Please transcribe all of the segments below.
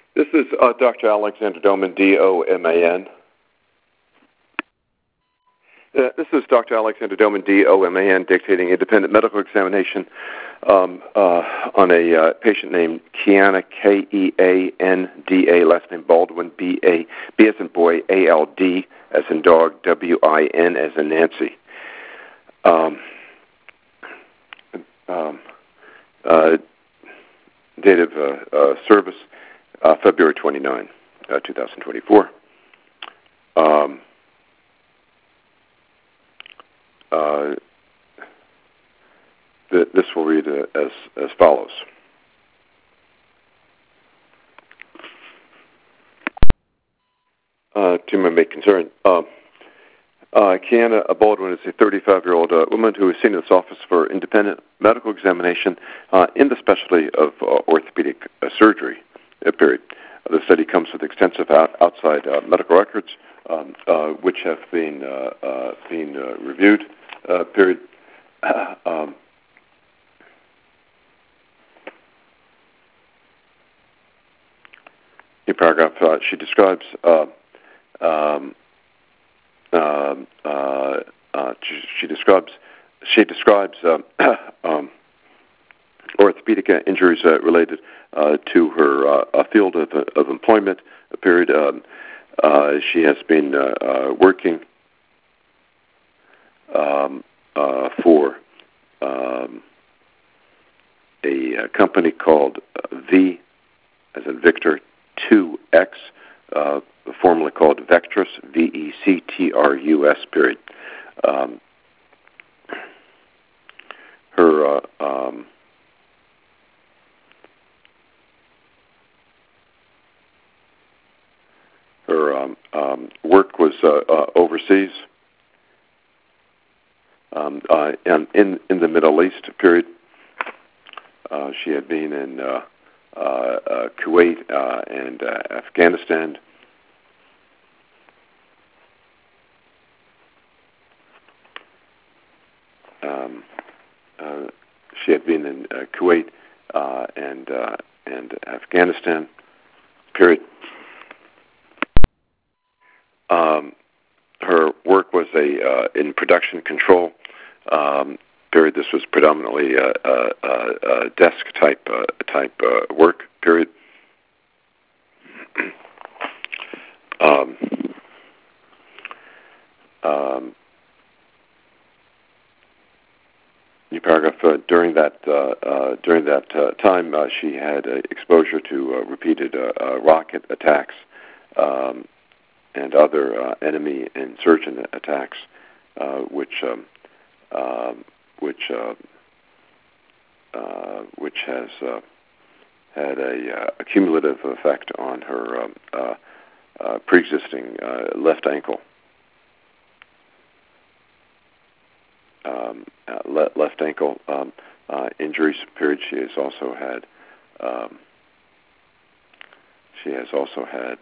This is Dr. Alexander Doman, D-O-M-A-N. This is Dr. Alexander Doman, D-O-M-A-N, dictating independent medical examination on a patient named Keanda, K-E-A-N-D-A, last name Baldwin, B as in boy, A-L-D, as in dog, W-I-N, as in Nancy. Date of service, February 29, 2024. This will read as follows. To my main concern, Keanda Baldwin is a 35-year-old woman who is seen in this office for independent medical examination in the specialty of orthopedic surgery. Period. The study comes with extensive outside medical records, which have been reviewed. Period. In paragraph, she describes orthopedic injuries related to her field of employment. Period. She has been working for a company called V, as in Victor, 2X, formerly called Vectrus, V-E-C-T-R-U-S, period. Her work was overseas, and in the Middle East, period. She had been in Kuwait and Afghanistan. She had been in Kuwait and Afghanistan. Period. Her work was in production control. Period. This was predominantly desk type work. Period. New paragraph. During that time, she had exposure to repeated rocket attacks and other enemy insurgent attacks, which has had a cumulative effect on her pre-existing left ankle. Left ankle injuries. Period. She has also had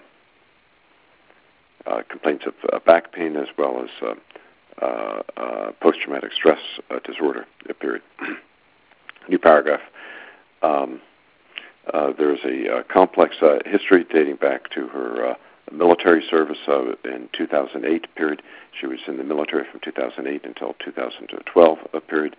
complaints of back pain as well as post-traumatic stress disorder. Period. New paragraph. There is a complex history dating back to her military service in 2008. Period. She was in the military from 2008 until 2012. Period.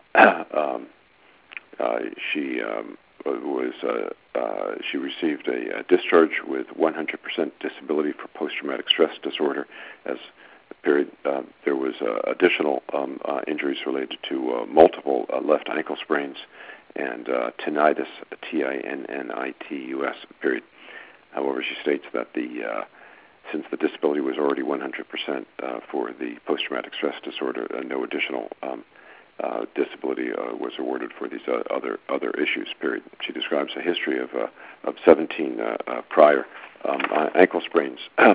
She received a discharge with 100% disability for post-traumatic stress disorder. As period, there was additional injuries related to multiple left ankle sprains and tinnitus, T-I-N-N-I-T-U-S. Period. However, she states that since the disability was already 100% for the post-traumatic stress disorder, no additional disability was awarded for these other issues. Period. She describes a history of 17 prior ankle sprains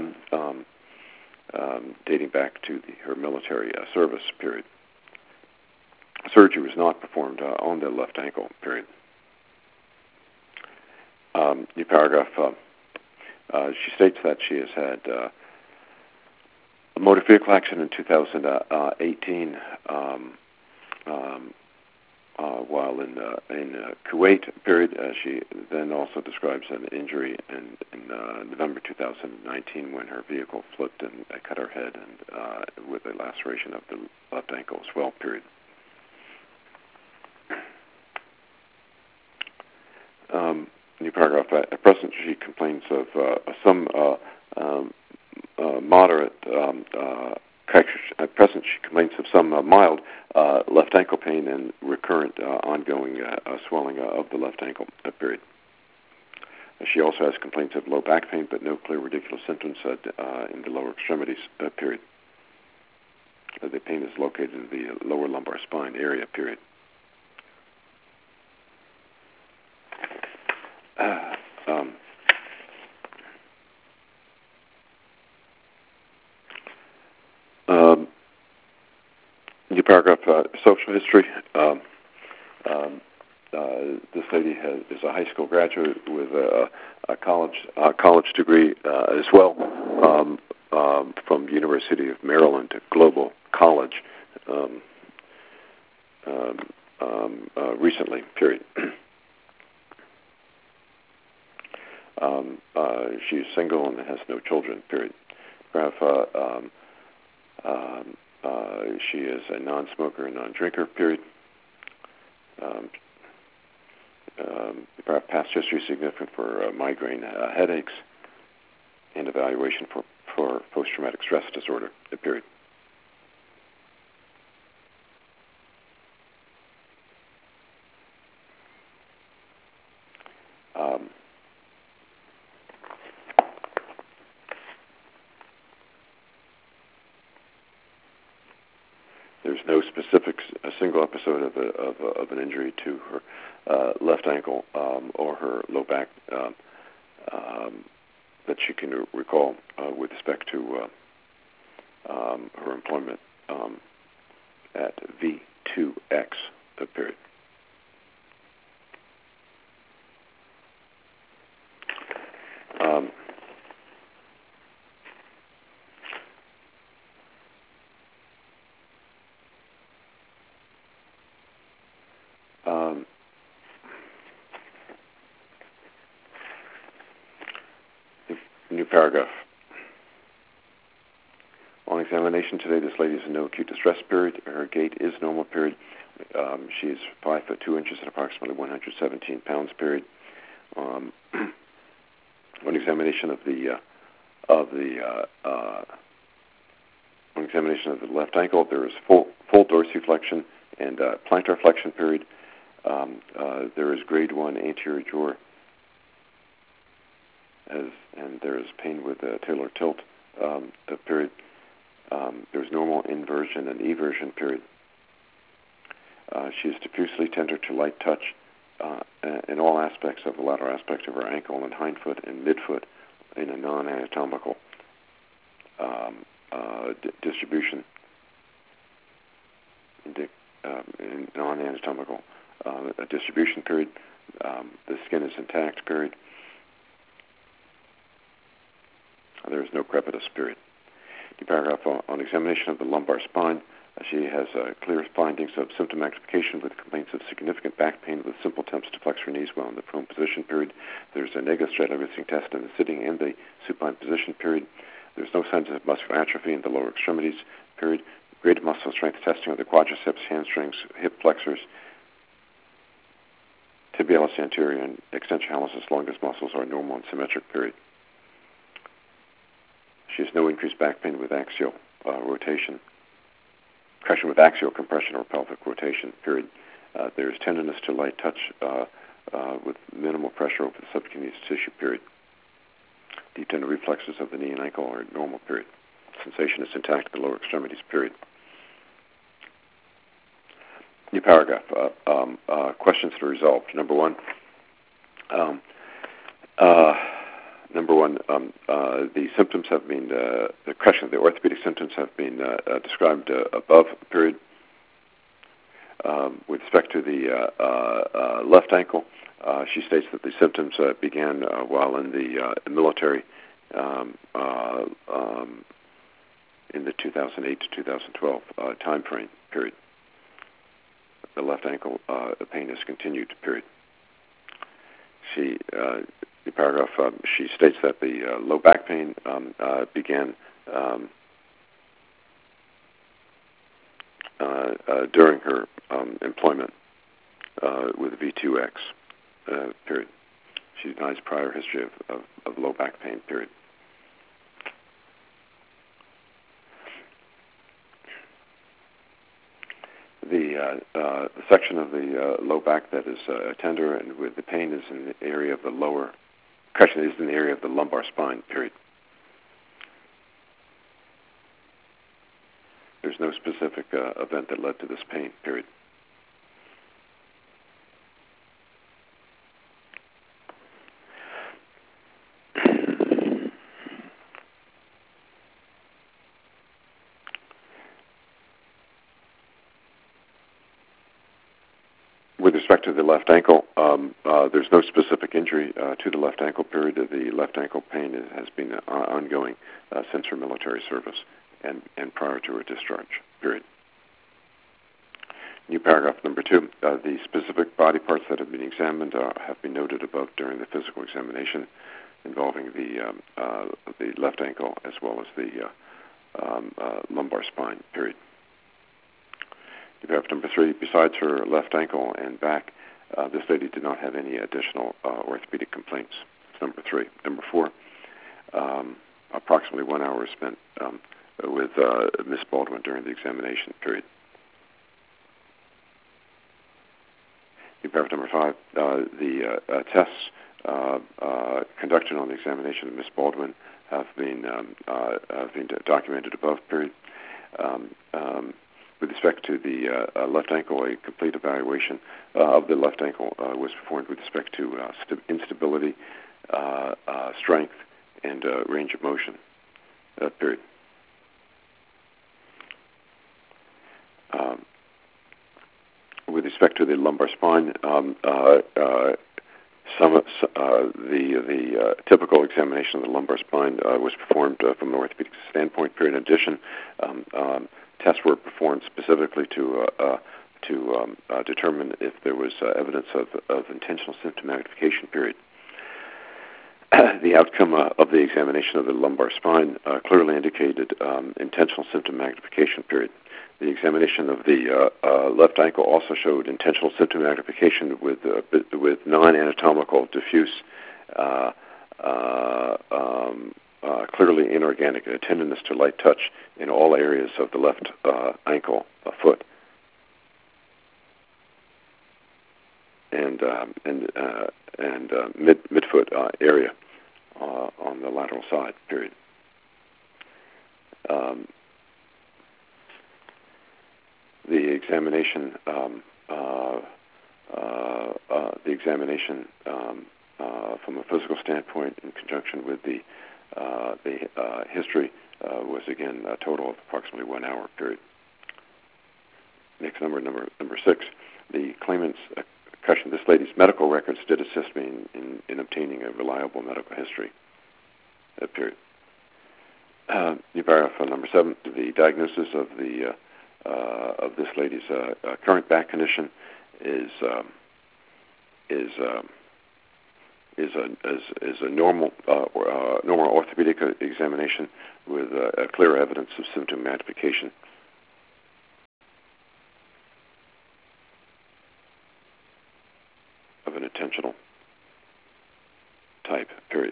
dating back to her military service. Period. Surgery was not performed on the left ankle. Period. New paragraph. She states that she has had a motor vehicle accident in 2018 while in Kuwait. Period. She then also describes an injury in November 2019 when her vehicle flipped and cut her head, and with a laceration of the left ankle as well. Period. New paragraph. At present, she complains of some moderate. At present, she complains of some mild left ankle pain and recurrent ongoing swelling of the left ankle. Period. She also has complaints of low back pain, but no clear radicular symptoms in the lower extremities. Period. The pain is located in the lower lumbar spine area. Period. New paragraph, social history. This lady is a high school graduate with a college degree as well from University of Maryland Global College recently. Period. She is single and has no children. Period. She is a non-smoker and non-drinker. Period. Past history is significant for migraine headaches and evaluation for post-traumatic stress disorder. Period. There's no specific single episode of an injury to her left ankle or her low back that she can recall with respect to her employment at V2X. Period. New paragraph. On examination today, this lady is in no acute distress. Period. Her gait is normal. Period. She is 5 foot 2 inches and approximately 117 pounds. Period. On examination of the left ankle, there is full dorsiflexion and plantar flexion. Period. There is grade 1 anterior jaw, and there is pain with talar tilt. Period. There's normal inversion and eversion. Period. She is diffusely tender to light touch in all aspects of the lateral aspects of her ankle and hindfoot and midfoot in a non-anatomical distribution. In non-anatomical distribution. Period. The skin is intact. Period. There is no crepitus. Period. The paragraph on examination of the lumbar spine. She has clear findings of symptom magnification with complaints of significant back pain with simple attempts to flex her knees while in the prone position. Period. There's a negative stratigraphic test in the sitting and the supine position. Period. There's no signs of muscular atrophy in the lower extremities. Period. Graded muscle strength testing of the quadriceps, hamstrings, hip flexors, tibialis anterior, and extensionalis longus muscles are normal and symmetric. Period. She has no increased back pain with axial rotation. Compression with axial compression or pelvic rotation. Period. There is tenderness to light touch with minimal pressure over the subcutaneous tissue. Period. Deep tender reflexes of the knee and ankle are normal. Period. Sensation is intact in the lower extremities. Period. New paragraph. Questions to resolve. Number one. The symptoms have been, the question of the orthopedic symptoms have been described above. Period. With respect to the left ankle, she states that the symptoms began while in the military in the 2008 to 2012 time frame. Period. the left ankle pain has continued, period. The paragraph, she states that the low back pain began during her employment with V2X, period. She denies prior history of low back pain, period. The section of the low back that is tender and with the pain is in the area of the lower, correction, is in the area of the lumbar spine, period. There's no specific event that led to this pain, period. With respect to the left ankle, there's no specific injury to the left ankle, period. The left ankle pain has been ongoing since her military service and prior to her discharge, period. New paragraph number 2. The specific body parts that have been examined have been noted above during the physical examination involving the left ankle as well as the lumbar spine, period. Paragraph number 3, besides her left ankle and back, this lady did not have any additional orthopedic complaints. That's number 3. Number 4, approximately 1 hour was spent with Miss Baldwin during the examination, period. Paragraph number 5, the tests conducted on the examination of Miss Baldwin have been documented above, period. With respect to the left ankle, a complete evaluation of the left ankle was performed with respect to instability, strength, and range of motion, period. With respect to the lumbar spine, the typical examination of the lumbar spine was performed from an orthopedic standpoint, period. In addition, tests were performed specifically to determine if there was evidence of intentional symptom magnification, period. The outcome of the examination of the lumbar spine clearly indicated intentional symptom magnification, period. The examination of the left ankle also showed intentional symptom magnification with non-anatomical, diffuse, clearly inorganic tenderness to light touch in all areas of the left ankle, foot, and midfoot area on the lateral side, period. The examination, from a physical standpoint, in conjunction with the history, was again a total of approximately 1 hour, period. Next number 6. The claimant's this lady's medical records did assist me in obtaining a reliable medical history, period. New paragraph number 7. The diagnosis of this lady's current back condition is a normal orthopedic examination with clear evidence of symptom magnification. Of an intentional type, period.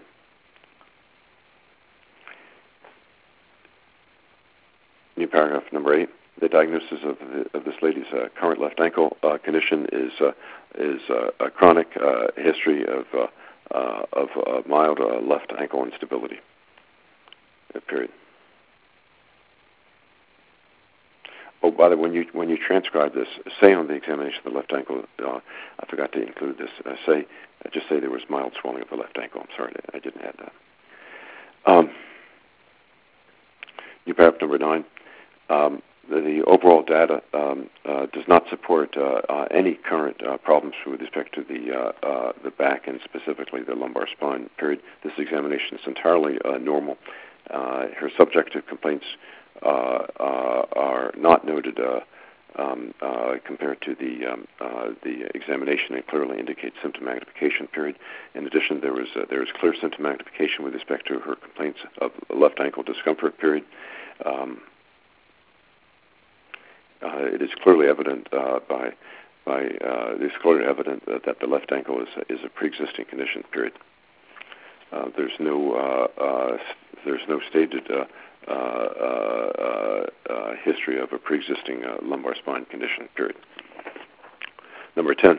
New paragraph number 8. The diagnosis of this lady's current left ankle condition is a chronic history of mild left ankle instability, period. Oh, by the way, when you transcribe this, say on the examination of the left ankle, I forgot to include this. Just say there was mild swelling of the left ankle. I'm sorry, I didn't add that. New paragraph number 9. The overall data does not support any current problems with respect to the back and specifically the lumbar spine, period. This examination is entirely normal. Her subjective complaints are not noted compared to the examination, and clearly indicates symptom magnification. Period. In addition, there was clear symptom magnification with respect to her complaints of left ankle discomfort. Period. It is clearly evident that the left ankle is a pre-existing condition. Period. There's no stated history of a pre-existing lumbar spine condition. Period. Number 10.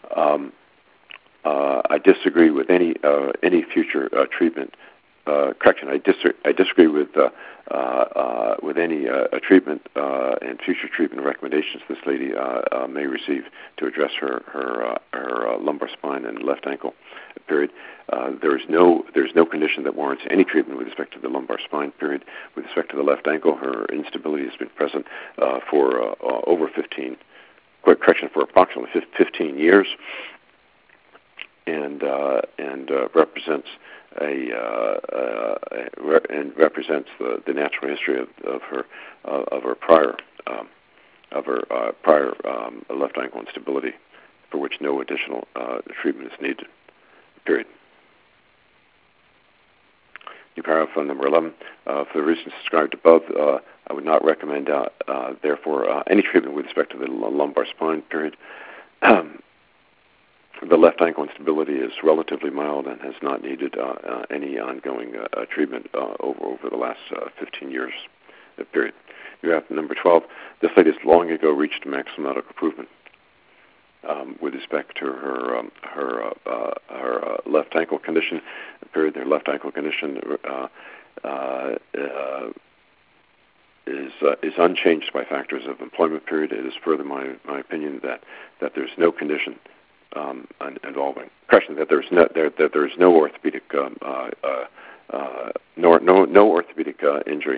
I disagree with any future treatment. Correction. I disagree with any treatment and future treatment recommendations this lady may receive to address her lumbar spine and left ankle. Period. There's no condition that warrants any treatment with respect to the lumbar spine. Period. With respect to the left ankle, her instability has been present for over 15. For approximately 15 years, and represents the natural history of her prior left ankle instability, for which no additional treatment is needed. Period. New paragraph on number 11. For the reasons described above, I would not recommend, therefore, any treatment with respect to the lumbar spine. Period. The left ankle instability is relatively mild and has not needed any ongoing treatment over the last 15 years. Period. You have number 12. This lady has long ago reached maximum medical improvement with respect to her left ankle condition. Period. Their left ankle condition is unchanged by factors of employment. Period. It is further my opinion that there's no condition involving correction that there's no orthopedic no orthopedic injury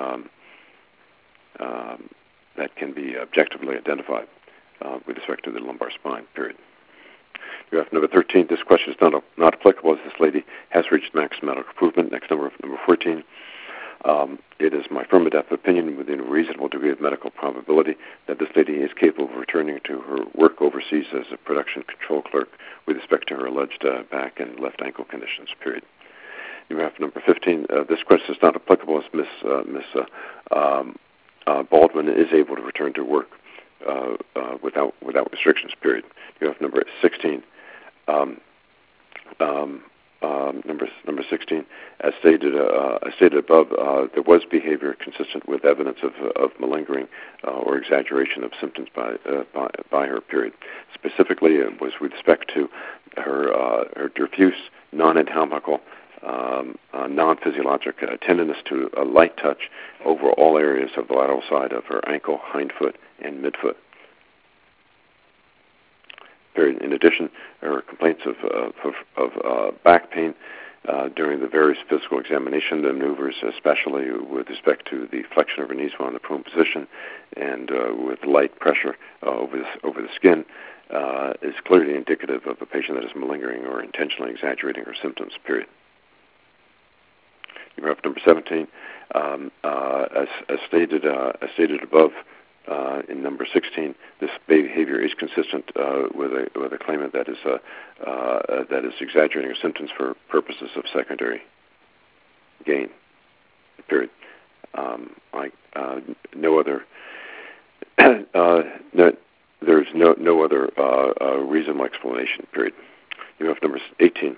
that can be objectively identified with respect to the lumbar spine. Period. You have number 13. This question is not applicable as this lady has reached maximum medical improvement. Next number 14. It is my firm and definite opinion, within a reasonable degree of medical probability, that this lady is capable of returning to her work overseas as a production control clerk with respect to her alleged back and left ankle conditions. Period. You have number 15. This question is not applicable as Miss Baldwin is able to return to work without restrictions. Period. You have number 16. Number 16, as stated above, there was behavior consistent with evidence of malingering or exaggeration of symptoms by her. Period. Specifically, it was with respect to her diffuse, non-anatomical, non-physiologic tenderness to a light touch over all areas of the lateral side of her ankle, hindfoot, and midfoot. Period. In addition, her complaints of back pain during the various physical examination maneuvers, especially with respect to the flexion of her knees while in the prone position, and with light pressure over the skin, is clearly indicative of a patient that is malingering or intentionally exaggerating her symptoms. Period. You have number 17. As stated above. In number 16, this behavior is consistent with a claimant that is exaggerating her symptoms for purposes of secondary gain. Period. No other. There's no other reasonable explanation. Period. You have number 18.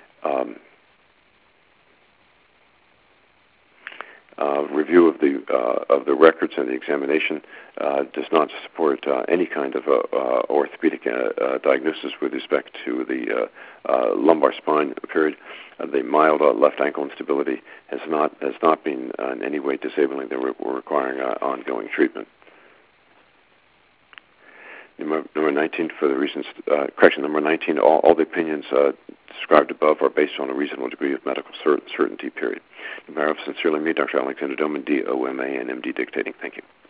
Review of the records and the examination does not support any kind of orthopedic diagnosis with respect to the lumbar spine. Period. The mild left ankle instability has not been in any way disabling that we're requiring ongoing treatment. Number 19, for the reasons, correction, number 19, all the opinions described above are based on a reasonable degree of medical certainty. Period. Sincerely, me, Dr. Alexander Doman, DOMA and MD, dictating. Thank you.